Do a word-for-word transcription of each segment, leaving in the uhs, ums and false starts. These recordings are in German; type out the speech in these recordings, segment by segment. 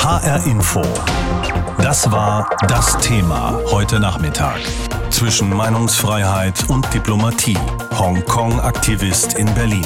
H R Info. Das war das Thema heute Nachmittag. Zwischen Meinungsfreiheit und Diplomatie. Hongkong-Aktivist in Berlin.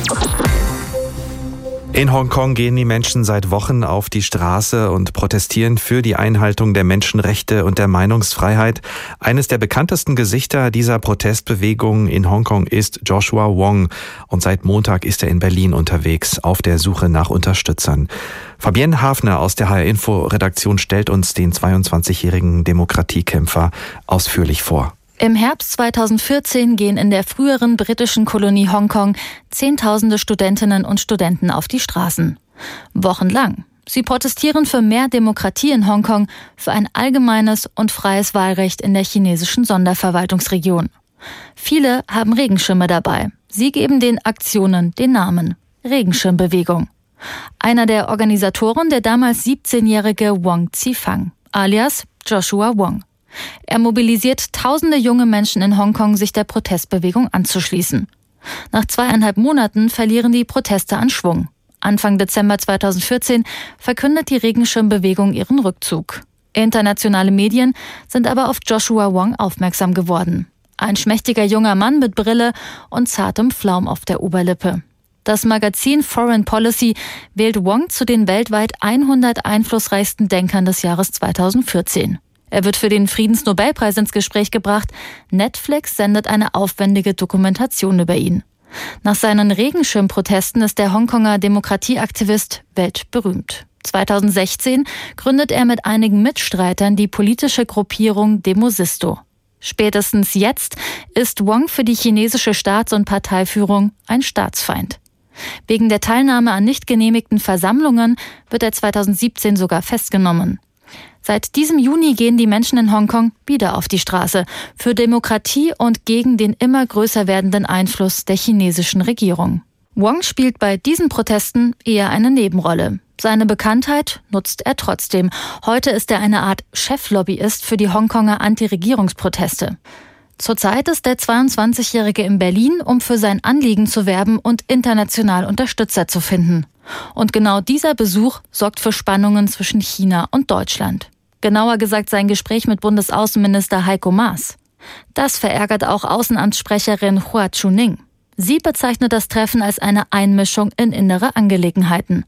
In Hongkong gehen die Menschen seit Wochen auf die Straße und protestieren für die Einhaltung der Menschenrechte und der Meinungsfreiheit. Eines der bekanntesten Gesichter dieser Protestbewegung in Hongkong ist Joshua Wong. Und seit Montag ist er in Berlin unterwegs, auf der Suche nach Unterstützern. Fabienne Hafner aus der H R-Info-Redaktion stellt uns den zweiundzwanzigjährigen Demokratiekämpfer ausführlich vor. Im Herbst zweitausendvierzehn gehen in der früheren britischen Kolonie Hongkong Zehntausende Studentinnen und Studenten auf die Straßen. Wochenlang. Sie protestieren für mehr Demokratie in Hongkong, für ein allgemeines und freies Wahlrecht in der chinesischen Sonderverwaltungsregion. Viele haben Regenschirme dabei. Sie geben den Aktionen den Namen Regenschirmbewegung. Einer der Organisatoren, der damals siebzehnjährige Wong Zifang, alias Joshua Wong. Er mobilisiert tausende junge Menschen in Hongkong, sich der Protestbewegung anzuschließen. Nach zweieinhalb Monaten verlieren die Proteste an Schwung. Anfang Dezember zweitausendvierzehn verkündet die Regenschirmbewegung ihren Rückzug. Internationale Medien sind aber auf Joshua Wong aufmerksam geworden. Ein schmächtiger junger Mann mit Brille und zartem Flaum auf der Oberlippe. Das Magazin Foreign Policy wählt Wong zu den weltweit hundert einflussreichsten Denkern des Jahres zweitausendvierzehn. Er wird für den Friedensnobelpreis ins Gespräch gebracht. Netflix sendet eine aufwendige Dokumentation über ihn. Nach seinen Regenschirmprotesten ist der Hongkonger Demokratieaktivist weltberühmt. zweitausendsechzehn gründet er mit einigen Mitstreitern die politische Gruppierung Demosisto. Spätestens jetzt ist Wong für die chinesische Staats- und Parteiführung ein Staatsfeind. Wegen der Teilnahme an nicht genehmigten Versammlungen wird er zweitausendsiebzehn sogar festgenommen. Seit diesem Juni gehen die Menschen in Hongkong wieder auf die Straße für Demokratie und gegen den immer größer werdenden Einfluss der chinesischen Regierung. Wong spielt bei diesen Protesten eher eine Nebenrolle. Seine Bekanntheit nutzt er trotzdem. Heute ist er eine Art Cheflobbyist für die Hongkonger Anti-Regierungsproteste. Zurzeit ist der zweiundzwanzigjährige in Berlin, um für sein Anliegen zu werben und international Unterstützer zu finden. Und genau dieser Besuch sorgt für Spannungen zwischen China und Deutschland. Genauer gesagt sein Gespräch mit Bundesaußenminister Heiko Maas. Das verärgert auch Außenamtssprecherin Hua Chuning. Sie bezeichnet das Treffen als eine Einmischung in innere Angelegenheiten.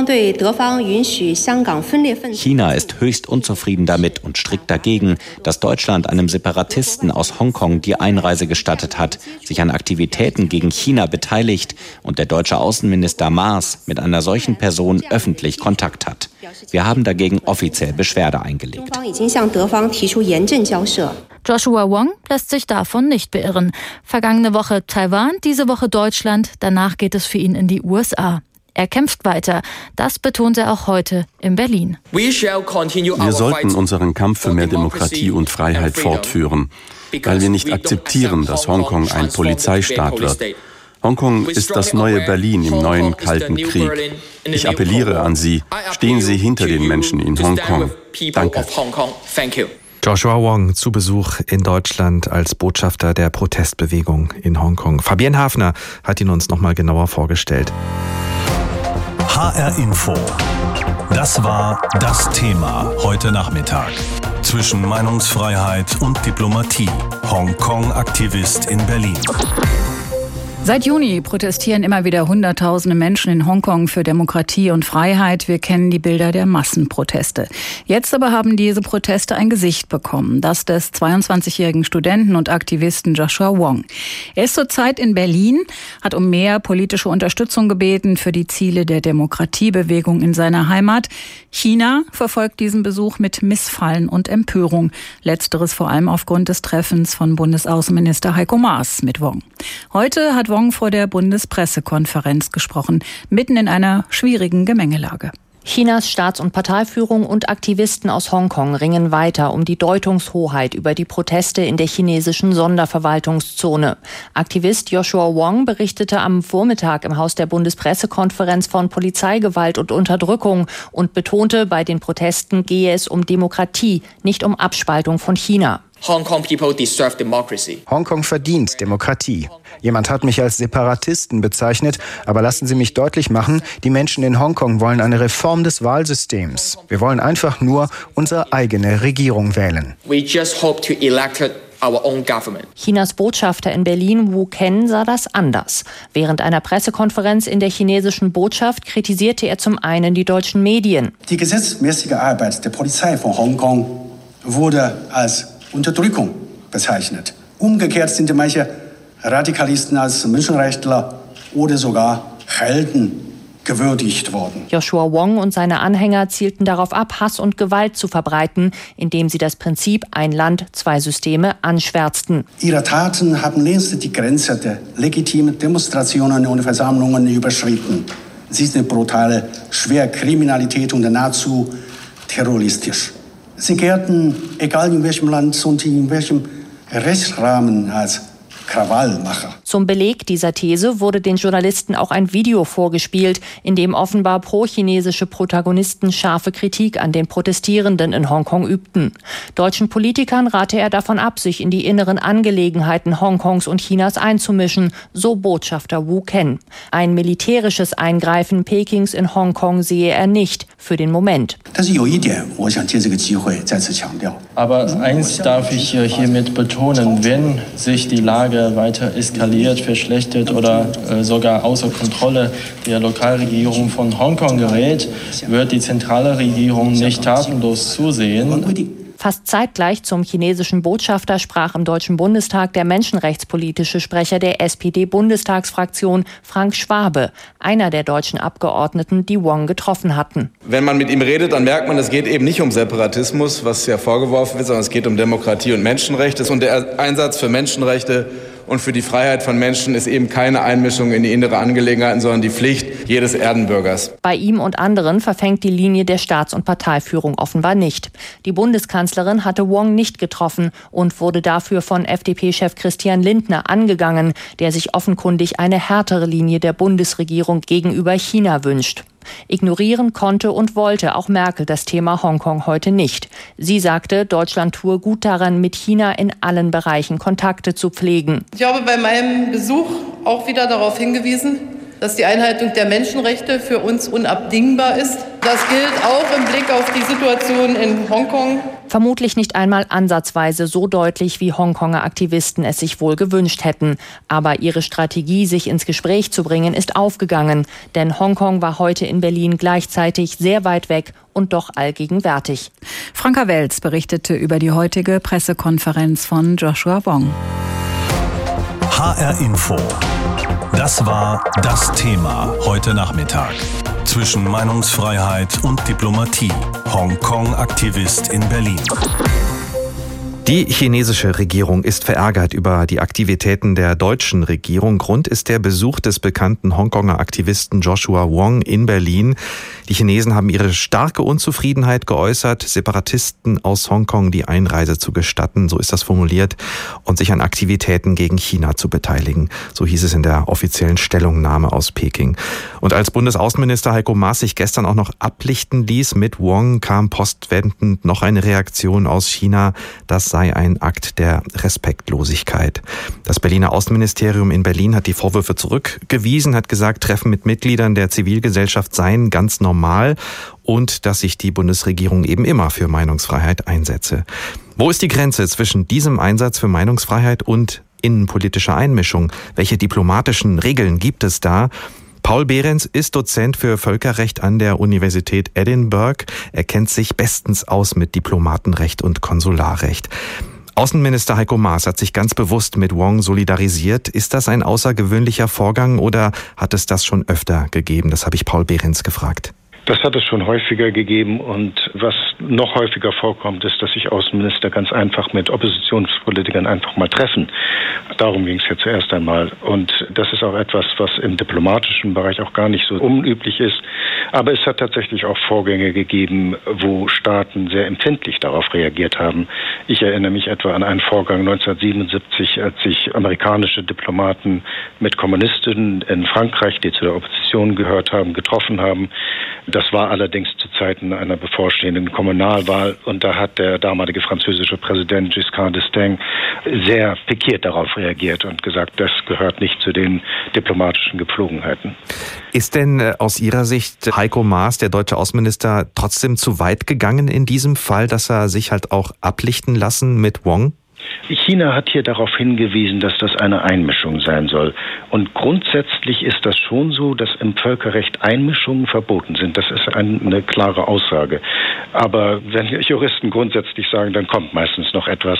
China ist höchst unzufrieden damit und strikt dagegen, dass Deutschland einem Separatisten aus Hongkong die Einreise gestattet hat, sich an Aktivitäten gegen China beteiligt und der deutsche Außenminister Maas mit einer solchen Person öffentlich Kontakt hat. Wir haben dagegen offiziell Beschwerde eingelegt. Joshua Wong lässt sich davon nicht beirren. Vergangene Woche Taiwan, diese Woche Deutschland, danach geht es für ihn in die U S A. Er kämpft weiter. Das betont er auch heute in Berlin. Wir sollten unseren Kampf für mehr Demokratie und Freiheit fortführen, weil wir nicht akzeptieren, dass Hongkong ein Polizeistaat wird. Hongkong ist das neue Berlin im neuen Kalten Krieg. Ich appelliere an Sie, stehen Sie hinter den Menschen in Hongkong. Danke. Joshua Wong zu Besuch in Deutschland als Botschafter der Protestbewegung in Hongkong. Fabienne Hafner hat ihn uns nochmal genauer vorgestellt. H R Info. Das war das Thema heute Nachmittag. Zwischen Meinungsfreiheit und Diplomatie. Hongkong-Aktivist in Berlin. Seit Juni protestieren immer wieder Hunderttausende Menschen in Hongkong für Demokratie und Freiheit. Wir kennen die Bilder der Massenproteste. Jetzt aber haben diese Proteste ein Gesicht bekommen, das des zweiundzwanzigjährigen Studenten und Aktivisten Joshua Wong. Er ist zurzeit in Berlin, hat um mehr politische Unterstützung gebeten für die Ziele der Demokratiebewegung in seiner Heimat. China verfolgt diesen Besuch mit Missfallen und Empörung. Letzteres vor allem aufgrund des Treffens von Bundesaußenminister Heiko Maas mit Wong. Heute hat Wong vor der Bundespressekonferenz gesprochen, mitten in einer schwierigen Gemengelage. Chinas Staats- und Parteiführung und Aktivisten aus Hongkong ringen weiter um die Deutungshoheit über die Proteste in der chinesischen Sonderverwaltungszone. Aktivist Joshua Wong berichtete am Vormittag im Haus der Bundespressekonferenz von Polizeigewalt und Unterdrückung und betonte, bei den Protesten gehe es um Demokratie, nicht um Abspaltung von China. Hongkong verdient Demokratie. Jemand hat mich als Separatisten bezeichnet, aber lassen Sie mich deutlich machen, die Menschen in Hongkong wollen eine Reform des Wahlsystems. Wir wollen einfach nur unsere eigene Regierung wählen. We just hope to elect our own government. Chinas Botschafter in Berlin, Wu Ken, sah das anders. Während einer Pressekonferenz in der chinesischen Botschaft kritisierte er zum einen die deutschen Medien. Die gesetzmäßige Arbeit der Polizei von Hongkong wurde als Unterdrückung bezeichnet. Umgekehrt sind manche Radikalisten als Menschenrechtler oder sogar Helden gewürdigt worden. Joshua Wong und seine Anhänger zielten darauf ab, Hass und Gewalt zu verbreiten, indem sie das Prinzip ein Land, zwei Systeme anschwärzten. Ihre Taten haben längst die Grenze der legitimen Demonstrationen und Versammlungen überschritten. Sie sind brutale Schwerkriminalität und nahezu terroristisch. Sie gelten, egal in welchem Land und in welchem Rechtsrahmen, als Krawallmacher. Zum Beleg dieser These wurde den Journalisten auch ein Video vorgespielt, in dem offenbar pro-chinesische Protagonisten scharfe Kritik an den Protestierenden in Hongkong übten. Deutschen Politikern rate er davon ab, sich in die inneren Angelegenheiten Hongkongs und Chinas einzumischen, so Botschafter Wu Ken. Ein militärisches Eingreifen Pekings in Hongkong sehe er nicht, für den Moment. Aber eins darf ich hiermit betonen, wenn sich die Lage weiter eskaliert, verschlechtert oder äh, sogar außer Kontrolle der Lokalregierung von Hongkong gerät, wird die zentrale Regierung nicht tatenlos zusehen. Fast zeitgleich zum chinesischen Botschafter sprach im Deutschen Bundestag der menschenrechtspolitische Sprecher der S P D-Bundestagsfraktion Frank Schwabe, einer der deutschen Abgeordneten, die Wong getroffen hatten. Wenn man mit ihm redet, dann merkt man, es geht eben nicht um Separatismus, was ja vorgeworfen wird, sondern es geht um Demokratie und Menschenrechte. Und der Einsatz für Menschenrechte und für die Freiheit von Menschen ist eben keine Einmischung in die innere Angelegenheiten, sondern die Pflicht jedes Erdenbürgers. Bei ihm und anderen verfängt die Linie der Staats- und Parteiführung offenbar nicht. Die Bundeskanzlerin hatte Wong nicht getroffen und wurde dafür von F D P-Chef Christian Lindner angegangen, der sich offenkundig eine härtere Linie der Bundesregierung gegenüber China wünscht. Ignorieren konnte und wollte auch Merkel das Thema Hongkong heute nicht. Sie sagte, Deutschland tue gut daran, mit China in allen Bereichen Kontakte zu pflegen. Ich habe bei meinem Besuch auch wieder darauf hingewiesen, dass die Einhaltung der Menschenrechte für uns unabdingbar ist. Das gilt auch im Blick auf die Situation in Hongkong. Vermutlich nicht einmal ansatzweise so deutlich, wie Hongkonger Aktivisten es sich wohl gewünscht hätten. Aber ihre Strategie, sich ins Gespräch zu bringen, ist aufgegangen. Denn Hongkong war heute in Berlin gleichzeitig sehr weit weg und doch allgegenwärtig. Franka Welz berichtete über die heutige Pressekonferenz von Joshua Wong. H R Info. Das war das Thema heute Nachmittag. Zwischen Meinungsfreiheit und Diplomatie. Hongkong-Aktivist in Berlin. Die chinesische Regierung ist verärgert über die Aktivitäten der deutschen Regierung. Grund ist der Besuch des bekannten Hongkonger Aktivisten Joshua Wong in Berlin. Die Chinesen haben ihre starke Unzufriedenheit geäußert, Separatisten aus Hongkong die Einreise zu gestatten, so ist das formuliert, und sich an Aktivitäten gegen China zu beteiligen. So hieß es in der offiziellen Stellungnahme aus Peking. Und als Bundesaußenminister Heiko Maas sich gestern auch noch ablichten ließ mit Wong, kam postwendend noch eine Reaktion aus China, das sei ein Akt der Respektlosigkeit. Das Berliner Außenministerium in Berlin hat die Vorwürfe zurückgewiesen, hat gesagt, Treffen mit Mitgliedern der Zivilgesellschaft seien ganz normal und dass sich die Bundesregierung eben immer für Meinungsfreiheit einsetze. Wo ist die Grenze zwischen diesem Einsatz für Meinungsfreiheit und innenpolitischer Einmischung? Welche diplomatischen Regeln gibt es da? Paul Behrens ist Dozent für Völkerrecht an der Universität Edinburgh. Er kennt sich bestens aus mit Diplomatenrecht und Konsularrecht. Außenminister Heiko Maas hat sich ganz bewusst mit Wong solidarisiert. Ist das ein außergewöhnlicher Vorgang oder hat es das schon öfter gegeben? Das habe ich Paul Behrens gefragt. Das hat es schon häufiger gegeben und was noch häufiger vorkommt, ist, dass sich Außenminister ganz einfach mit Oppositionspolitikern einfach mal treffen. Darum ging es ja zuerst einmal. Und das ist auch etwas, was im diplomatischen Bereich auch gar nicht so unüblich ist. Aber es hat tatsächlich auch Vorgänge gegeben, wo Staaten sehr empfindlich darauf reagiert haben. Ich erinnere mich etwa an einen Vorgang neunzehnhundertsiebenundsiebzig, als sich amerikanische Diplomaten mit Kommunisten in Frankreich, die zu der Opposition gehört haben, getroffen haben. Das war allerdings zu Zeiten einer bevorstehenden Kommunalwahl und da hat der damalige französische Präsident Giscard d'Estaing sehr pikiert darauf reagiert und gesagt, das gehört nicht zu den diplomatischen Gepflogenheiten. Ist denn aus Ihrer Sicht Heiko Maas, der deutsche Außenminister, trotzdem zu weit gegangen in diesem Fall, dass er sich halt auch ablichten lassen mit Wong? China hat hier darauf hingewiesen, dass das eine Einmischung sein soll. Und grundsätzlich ist das schon so, dass im Völkerrecht Einmischungen verboten sind. Das ist eine klare Aussage. Aber wenn Juristen grundsätzlich sagen, dann kommt meistens noch etwas.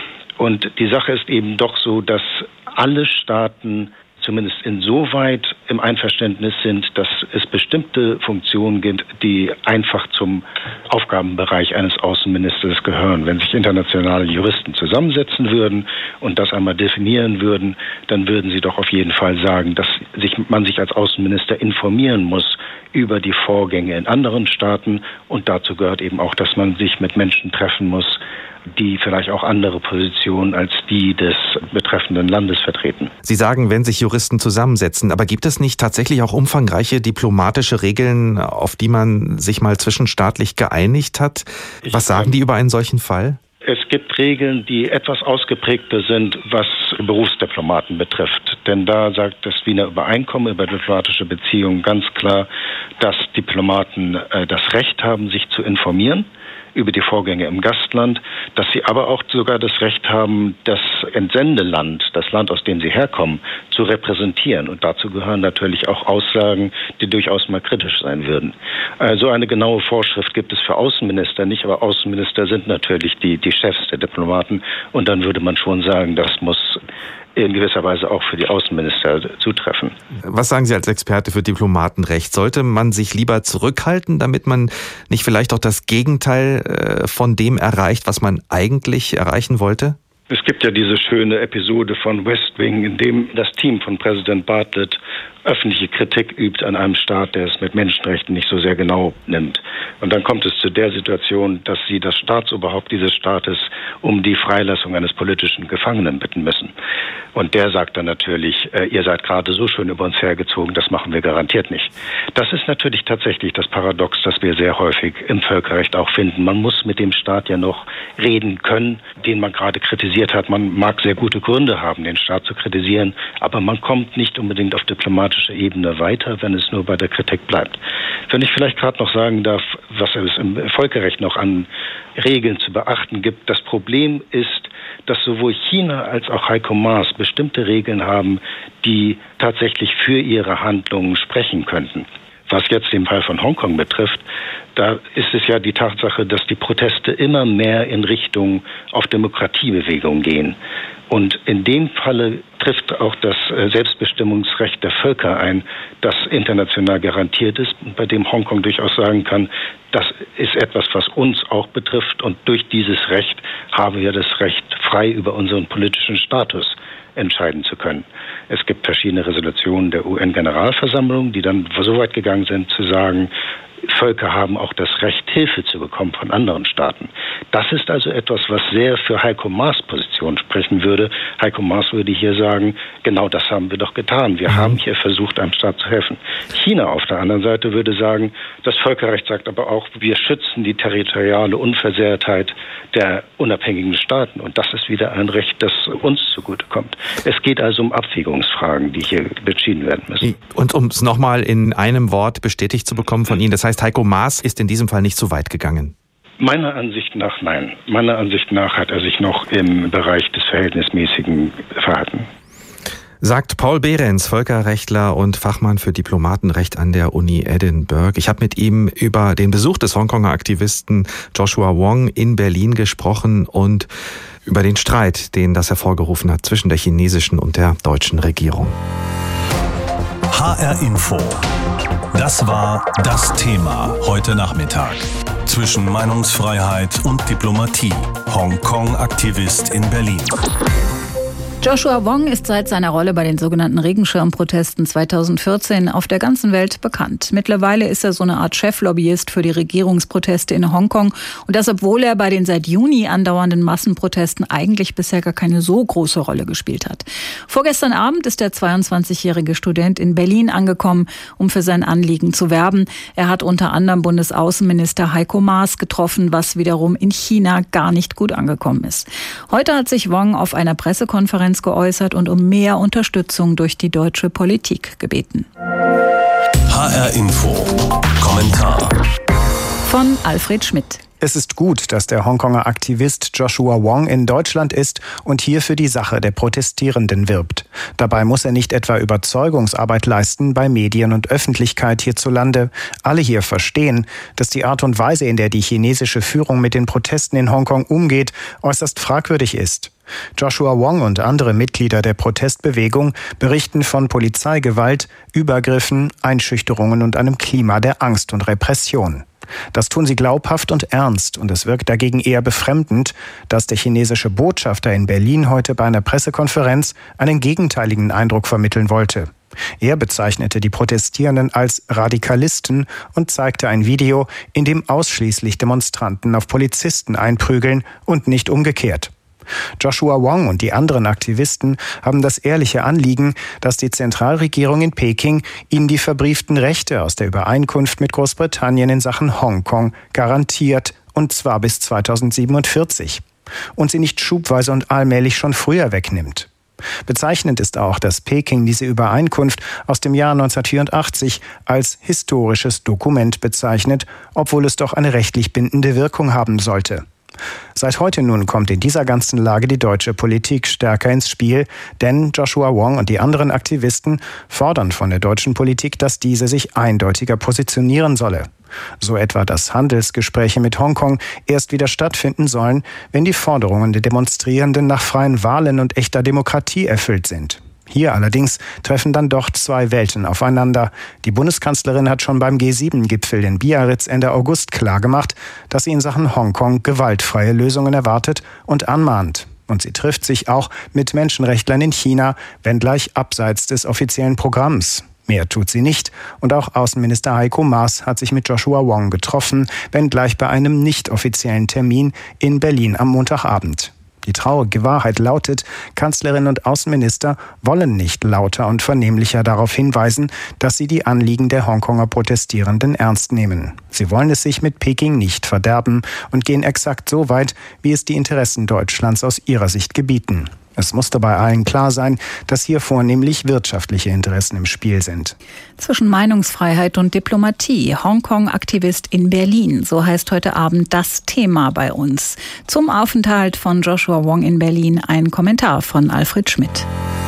Und die Sache ist eben doch so, dass alle Staaten zumindest insoweit im Einverständnis sind, dass es bestimmte Funktionen gibt, die einfach zum Aufgabenbereich eines Außenministers gehören. Wenn sich internationale Juristen zusammensetzen würden und das einmal definieren würden, dann würden sie doch auf jeden Fall sagen, dass sich, man sich als Außenminister informieren muss über die Vorgänge in anderen Staaten und dazu gehört eben auch, dass man sich mit Menschen treffen muss, die vielleicht auch andere Positionen als die des betreffenden Landes vertreten. Sie sagen, wenn sich Juristen zusammensetzen, aber gibt es nicht tatsächlich auch umfangreiche diplomatische Regeln, auf die man sich mal zwischenstaatlich geeinigt hat? Was sagen die über einen solchen Fall? Es gibt Regeln, die etwas ausgeprägter sind, was Berufsdiplomaten betrifft. Denn da sagt das Wiener Übereinkommen über diplomatische Beziehungen ganz klar, dass Diplomaten äh, das Recht haben, sich zu informieren über die Vorgänge im Gastland, dass sie aber auch sogar das Recht haben, das Entsendeland, das Land, aus dem sie herkommen, zu repräsentieren. Und dazu gehören natürlich auch Aussagen, die durchaus mal kritisch sein würden. So eine genaue Vorschrift gibt es für Außenminister nicht, aber Außenminister sind natürlich die, die Chefs der Diplomaten. Und dann würde man schon sagen, das muss in gewisser Weise auch für die Außenminister zutreffen. Was sagen Sie als Experte für Diplomatenrecht? Sollte man sich lieber zurückhalten, damit man nicht vielleicht auch das Gegenteil von dem erreicht, was man eigentlich erreichen wollte? Es gibt ja diese schöne Episode von West Wing, in dem das Team von Präsident Bartlett öffentliche Kritik übt an einem Staat, der es mit Menschenrechten nicht so sehr genau nimmt. Und dann kommt es zu der Situation, dass sie das Staatsoberhaupt dieses Staates um die Freilassung eines politischen Gefangenen bitten müssen. Und der sagt dann natürlich, äh, ihr seid gerade so schön über uns hergezogen, das machen wir garantiert nicht. Das ist natürlich tatsächlich das Paradox, das wir sehr häufig im Völkerrecht auch finden. Man muss mit dem Staat ja noch reden können, den man gerade kritisiert hat. Man mag sehr gute Gründe haben, den Staat zu kritisieren, aber man kommt nicht unbedingt auf diplomatische Ebene weiter, wenn es nur bei der Kritik bleibt. Wenn ich vielleicht gerade noch sagen darf, was es im Völkerrecht noch an Regeln zu beachten gibt. Das Problem ist, dass sowohl China als auch Heiko Maas bestimmte Regeln haben, die tatsächlich für ihre Handlungen sprechen könnten. Was jetzt den Fall von Hongkong betrifft, da ist es ja die Tatsache, dass die Proteste immer mehr in Richtung auf Demokratiebewegungen gehen. Und in dem Falle trifft auch das Selbstbestimmungsrecht der Völker ein, das international garantiert ist, bei dem Hongkong durchaus sagen kann, das ist etwas, was uns auch betrifft. Und durch dieses Recht haben wir das Recht, frei über unseren politischen Status entscheiden zu können. Es gibt verschiedene Resolutionen der U N-Generalversammlung, die dann so weit gegangen sind, zu sagen, Völker haben auch das Recht, Hilfe zu bekommen von anderen Staaten. Das ist also etwas, was sehr für Heiko Maas Position sprechen würde. Heiko Maas würde hier sagen, genau das haben wir doch getan. Wir mhm. haben hier versucht, einem Staat zu helfen. China auf der anderen Seite würde sagen, das Völkerrecht sagt aber auch, wir schützen die territoriale Unversehrtheit der unabhängigen Staaten. Und das ist wieder ein Recht, das uns zugutekommt. Es geht also um Abwägungsfragen, die hier entschieden werden müssen. Und um es nochmal in einem Wort bestätigt zu bekommen von Ihnen, das heißt, Heiko Maas ist in diesem Fall nicht so weit gegangen? Meiner Ansicht nach nein. Meiner Ansicht nach hat er sich noch im Bereich des Verhältnismäßigen verhalten. Sagt Paul Behrens, Völkerrechtler und Fachmann für Diplomatenrecht an der Uni Edinburgh. Ich habe mit ihm über den Besuch des Hongkonger Aktivisten Joshua Wong in Berlin gesprochen und über den Streit, den das hervorgerufen hat zwischen der chinesischen und der deutschen Regierung. H R Info. Das war das Thema heute Nachmittag. Zwischen Meinungsfreiheit und Diplomatie. Hongkong-Aktivist in Berlin. Joshua Wong ist seit seiner Rolle bei den sogenannten Regenschirmprotesten zweitausendvierzehn auf der ganzen Welt bekannt. Mittlerweile ist er so eine Art Cheflobbyist für die Regierungsproteste in Hongkong. Und das, obwohl er bei den seit Juni andauernden Massenprotesten eigentlich bisher gar keine so große Rolle gespielt hat. Vorgestern Abend ist der zweiundzwanzigjährige Student in Berlin angekommen, um für sein Anliegen zu werben. Er hat unter anderem Bundesaußenminister Heiko Maas getroffen, was wiederum in China gar nicht gut angekommen ist. Heute hat sich Wong auf einer Pressekonferenz geäußert und um mehr Unterstützung durch die deutsche Politik gebeten. H R Info. Kommentar von Alfred Schmidt. Es ist gut, dass der Hongkonger Aktivist Joshua Wong in Deutschland ist und hier für die Sache der Protestierenden wirbt. Dabei muss er nicht etwa Überzeugungsarbeit leisten bei Medien und Öffentlichkeit hierzulande. Alle hier verstehen, dass die Art und Weise, in der die chinesische Führung mit den Protesten in Hongkong umgeht, äußerst fragwürdig ist. Joshua Wong und andere Mitglieder der Protestbewegung berichten von Polizeigewalt, Übergriffen, Einschüchterungen und einem Klima der Angst und Repression. Das tun sie glaubhaft und ernst, und es wirkt dagegen eher befremdend, dass der chinesische Botschafter in Berlin heute bei einer Pressekonferenz einen gegenteiligen Eindruck vermitteln wollte. Er bezeichnete die Protestierenden als Radikalisten und zeigte ein Video, in dem ausschließlich Demonstranten auf Polizisten einprügeln und nicht umgekehrt. Joshua Wong und die anderen Aktivisten haben das ehrliche Anliegen, dass die Zentralregierung in Peking ihnen die verbrieften Rechte aus der Übereinkunft mit Großbritannien in Sachen Hongkong garantiert, und zwar bis zweitausendsiebenundvierzig, und sie nicht schubweise und allmählich schon früher wegnimmt. Bezeichnend ist auch, dass Peking diese Übereinkunft aus dem Jahr neunzehnhundertvierundachtzig als historisches Dokument bezeichnet, obwohl es doch eine rechtlich bindende Wirkung haben sollte. Seit heute nun kommt in dieser ganzen Lage die deutsche Politik stärker ins Spiel, denn Joshua Wong und die anderen Aktivisten fordern von der deutschen Politik, dass diese sich eindeutiger positionieren solle. So etwa, dass Handelsgespräche mit Hongkong erst wieder stattfinden sollen, wenn die Forderungen der Demonstrierenden nach freien Wahlen und echter Demokratie erfüllt sind. Hier allerdings treffen dann doch zwei Welten aufeinander. Die Bundeskanzlerin hat schon beim G sieben Gipfel in Biarritz Ende August klargemacht, dass sie in Sachen Hongkong gewaltfreie Lösungen erwartet und anmahnt. Und sie trifft sich auch mit Menschenrechtlern in China, wenngleich abseits des offiziellen Programms. Mehr tut sie nicht. Und auch Außenminister Heiko Maas hat sich mit Joshua Wong getroffen, wenngleich bei einem nicht offiziellen Termin in Berlin am Montagabend. Die traurige Wahrheit lautet, Kanzlerin und Außenminister wollen nicht lauter und vernehmlicher darauf hinweisen, dass sie die Anliegen der Hongkonger Protestierenden ernst nehmen. Sie wollen es sich mit Peking nicht verderben und gehen exakt so weit, wie es die Interessen Deutschlands aus ihrer Sicht gebieten. Es muss dabei allen klar sein, dass hier vornehmlich wirtschaftliche Interessen im Spiel sind. Zwischen Meinungsfreiheit und Diplomatie. Hongkong-Aktivist in Berlin. So heißt heute Abend das Thema bei uns. Zum Aufenthalt von Joshua Wong in Berlin ein Kommentar von Alfred Schmidt.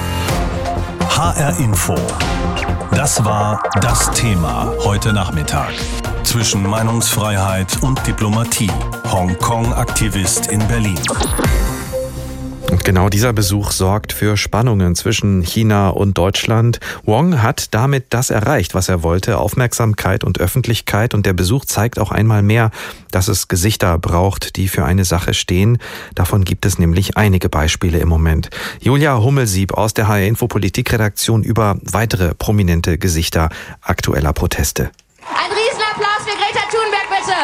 H R Info. Das war das Thema heute Nachmittag. Zwischen Meinungsfreiheit und Diplomatie. Hongkong-Aktivist in Berlin. Und genau dieser Besuch sorgt für Spannungen zwischen China und Deutschland. Wong hat damit das erreicht, was er wollte, Aufmerksamkeit und Öffentlichkeit. Und der Besuch zeigt auch einmal mehr, dass es Gesichter braucht, die für eine Sache stehen. Davon gibt es nämlich einige Beispiele im Moment. Julia Hummelsieb aus der H R-Info Politikredaktion über weitere prominente Gesichter aktueller Proteste. Ein Riesenapplaus für Greta Thunberg, bitte!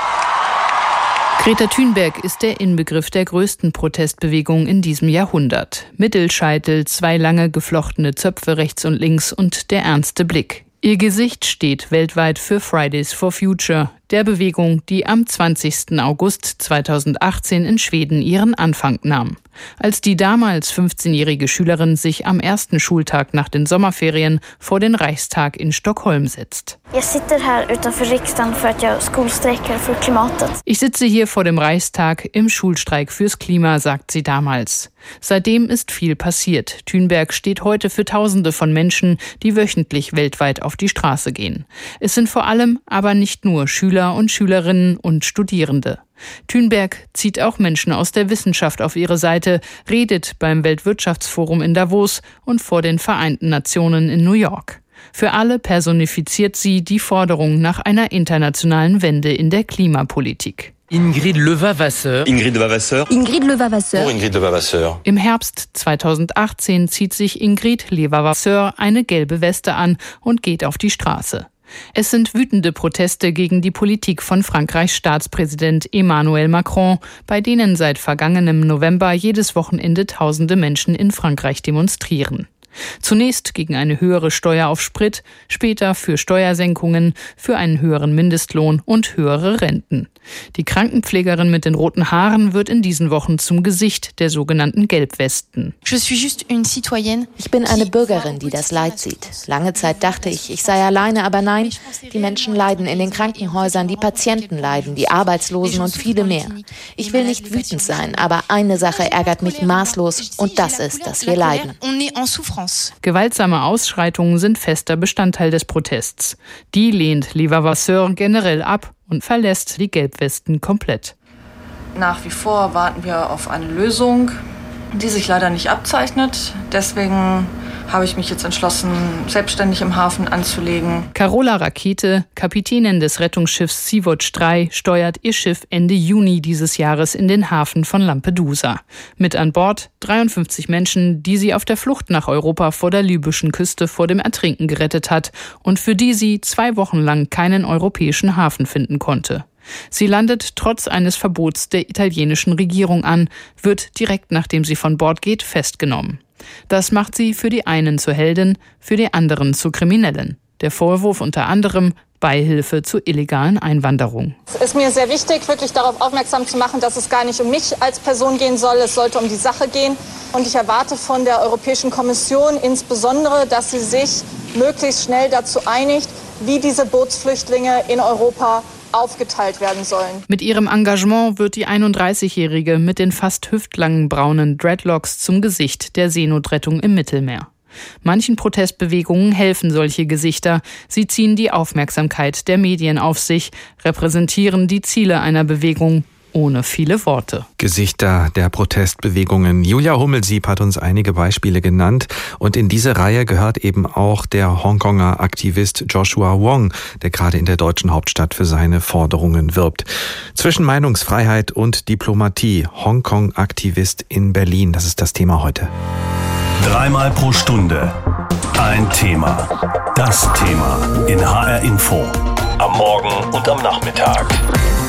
Greta Thunberg ist der Inbegriff der größten Protestbewegung in diesem Jahrhundert. Mittelscheitel, zwei lange geflochtene Zöpfe rechts und links und der ernste Blick. Ihr Gesicht steht weltweit für Fridays for Future, der Bewegung, die am zwanzigsten August zweitausendachtzehn in Schweden ihren Anfang nahm. Als die damals fünfzehnjährige Schülerin sich am ersten Schultag nach den Sommerferien vor den Reichstag in Stockholm setzt. Ich sitter här utanför riksdagen för att jag skolstrejkar för klimatet. Ich sitze hier vor dem Reichstag im Schulstreik fürs Klima, sagt sie damals. Seitdem ist viel passiert. Thunberg steht heute für Tausende von Menschen, die wöchentlich weltweit auf die Straße gehen. Es sind vor allem aber nicht nur Schüler und Schülerinnen und Studierende. Thunberg zieht auch Menschen aus der Wissenschaft auf ihre Seite, redet beim Weltwirtschaftsforum in Davos und vor den Vereinten Nationen in New York. Für alle personifiziert sie die Forderung nach einer internationalen Wende in der Klimapolitik. Ingrid Levavasseur. Ingrid Levavasseur. Ingrid Levavasseur. Oh, Ingrid Levavasseur. Im Herbst zweitausendachtzehn zieht sich Ingrid Levavasseur eine gelbe Weste an und geht auf die Straße. Es sind wütende Proteste gegen die Politik von Frankreichs Staatspräsident Emmanuel Macron, bei denen seit vergangenem November jedes Wochenende tausende Menschen in Frankreich demonstrieren. Zunächst gegen eine höhere Steuer auf Sprit, später für Steuersenkungen, für einen höheren Mindestlohn und höhere Renten. Die Krankenpflegerin mit den roten Haaren wird in diesen Wochen zum Gesicht der sogenannten Gelbwesten. Ich bin eine Bürgerin, die das Leid sieht. Lange Zeit dachte ich, ich sei alleine, aber nein, die Menschen leiden in den Krankenhäusern, die Patienten leiden, die Arbeitslosen und viele mehr. Ich will nicht wütend sein, aber eine Sache ärgert mich maßlos und das ist, dass wir leiden. Gewaltsame Ausschreitungen sind fester Bestandteil des Protests. Die lehnt Levavasseur generell ab und verlässt die Gelbwesten komplett. Nach wie vor warten wir auf eine Lösung, die sich leider nicht abzeichnet. Deswegen habe ich mich jetzt entschlossen, selbstständig im Hafen anzulegen. Carola Rakete, Kapitänin des Rettungsschiffs Sea-Watch drei, steuert ihr Schiff Ende Juni dieses Jahres in den Hafen von Lampedusa. Mit an Bord dreiundfünfzig Menschen, die sie auf der Flucht nach Europa vor der libyschen Küste vor dem Ertrinken gerettet hat und für die sie zwei Wochen lang keinen europäischen Hafen finden konnte. Sie landet trotz eines Verbots der italienischen Regierung an, wird direkt nachdem sie von Bord geht festgenommen. Das macht sie für die einen zur Heldin, für die anderen zu Kriminellen. Der Vorwurf unter anderem Beihilfe zur illegalen Einwanderung. Es ist mir sehr wichtig, wirklich darauf aufmerksam zu machen, dass es gar nicht um mich als Person gehen soll. Es sollte um die Sache gehen. Und ich erwarte von der Europäischen Kommission insbesondere, dass sie sich möglichst schnell dazu einigt, wie diese Bootsflüchtlinge in Europa aufgeteilt werden sollen. Mit ihrem Engagement wird die einunddreißigjährige mit den fast hüftlangen braunen Dreadlocks zum Gesicht der Seenotrettung im Mittelmeer. Manchen Protestbewegungen helfen solche Gesichter. Sie ziehen die Aufmerksamkeit der Medien auf sich, repräsentieren die Ziele einer Bewegung ohne viele Worte. Gesichter der Protestbewegungen. Julia Hummelsieb hat uns einige Beispiele genannt und in diese Reihe gehört eben auch der Hongkonger Aktivist Joshua Wong, der gerade in der deutschen Hauptstadt für seine Forderungen wirbt. Zwischen Meinungsfreiheit und Diplomatie. Hongkong-Aktivist in Berlin, das ist das Thema heute. Dreimal pro Stunde ein Thema. Das Thema in H R Info. Am Morgen und am Nachmittag.